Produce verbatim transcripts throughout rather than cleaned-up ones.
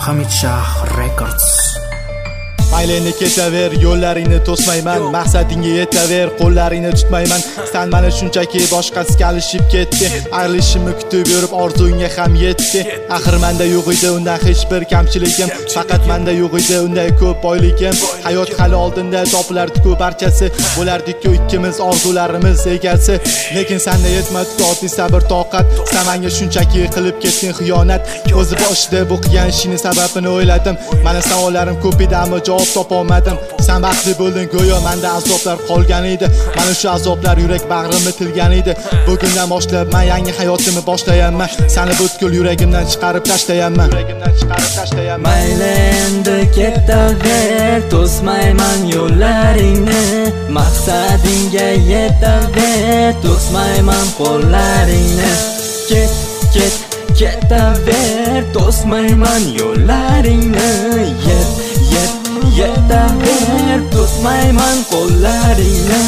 Hamid Shah Records. Maylini ketaver, yo'llaringni to'smayman, maqsadingga yetaver, qo'llaringni tutmayman. Sen meni shunchaki boshqasiga alishib ketdi, ayrilishimni kutib yurib orzungga ham yetdi. Axir menda yo'q edi undan hech bir kamchiligim, faqat menda yo'q edi unday ko'p boyligim. Hayot hali oldinda topilardi-ku barchasi, bo'lardik-ku ikkimiz orzularimiz egasi. Lekin senda yetmadi oddiy sabr toqat, sen menga shunchaki qilib ketding xiyonat. O'zi boshida bu qilgan ishning sababini o'yladim, meni savollarim ko'p edi ammo javob topolmadim. Sen baxtli bo'lding go'yo menda azoblar qolgan edi, mana shu azoblar yurak bag'rimni tilgan edi. Bugundan boshlab men yangi hayotimni boshlayapman, seni butkul yuragimdan chiqarib tashlayapman, yuragimdan chiqarib tashlayapman. Mayli endi ketaver, to'smayman yo'llaringni, maqsadingga yetaver, to'smayman qo'llaringni. Ket, ket, ketaver, to'smayman yo'llaringni, yet, yet, yetaver, to'smayman qo'llaringni.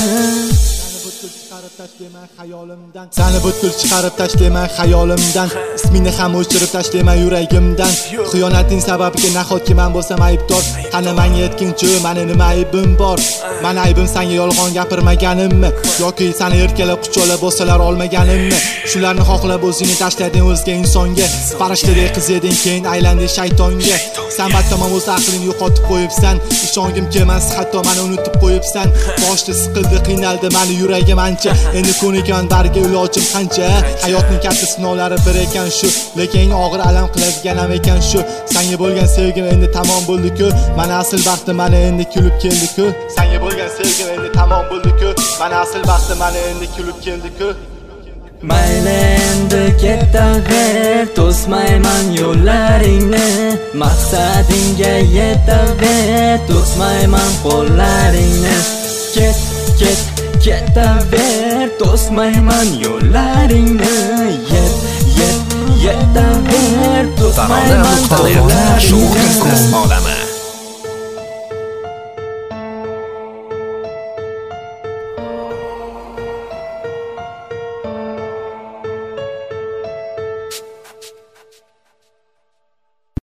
Seni butkul chiqarib tashlayman xayolimdan, ismingni ham o'chirib tashlayman yuragimdan. Xiyonating sababiga nahotki men bo'lsam aybdor, qani menga yetkinchi, meni nima aybim bor? Meni aybim senga yolg'on gapirmaganimmi yoki seni erkalab quchoqlab bo'lsalar olmaganimmi? Shularni xohlab o'zingni tashlading o'zga insonga, farishtadek qiz eding keyin aylanding shaytonga. Sen battamam o'z aqlingni yo'qotib qo'yibsan, ishongim kelmas hatto meni unutib qo'yibsan. Boshda siqildi, qiynaldi meni yuragim ancha, endi ko'nikan barga ilojim qancha. Hayotning katta sinovlari bir ekan shu, lekin eng og'ir alam qiladigan ham ekan shu. Senga bo'lgan sevgim endi tamom bo'ldi-ku, mana asl baxtim mana endi kulib keldi-ku. Senga bo'lgan sevgim endi tamom bo'ldi-ku, mana asl baxtim mana endi kulib keldi-ku. Mayli endi ketaver, to'smayman yo'llaringni, maqsadingga yetaver, to'smayman qo'llaringni. Ket, ket, ketaver, to'smayman yo'llaringni, yet, yet, yetaver, to'smayman qo'llaringni.